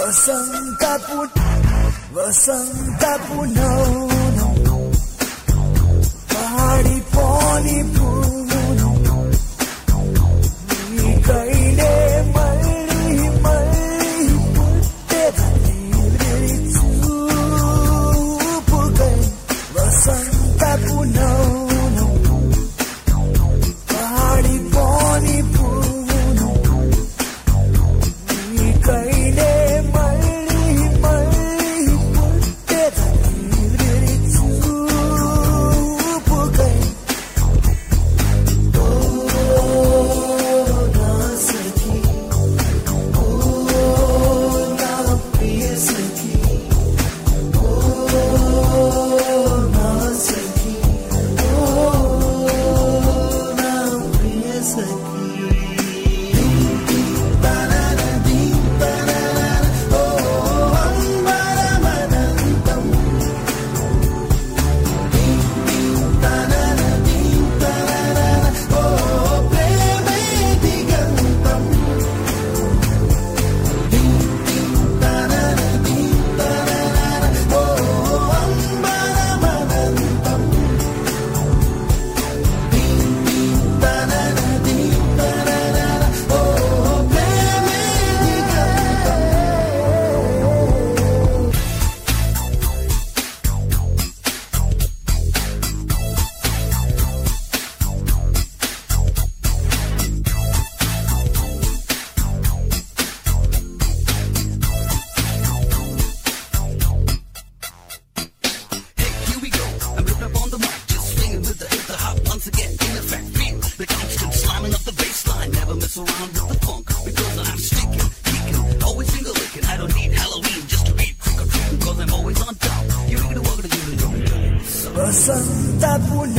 వసంతపు noun పాడిపోని పువ్వును నీకైనే మళ్ళీ మళ్ళీ పుట్టెదని చూపుకై వసంతపు నౌను పాడిపోని పువ్వును నీకైనే Around with the funk because I'm sticking, kicking, always single licking. I don't need Halloween just to be trick or treating because I'm always on top. You ain't gonna walk to do it. Vasanta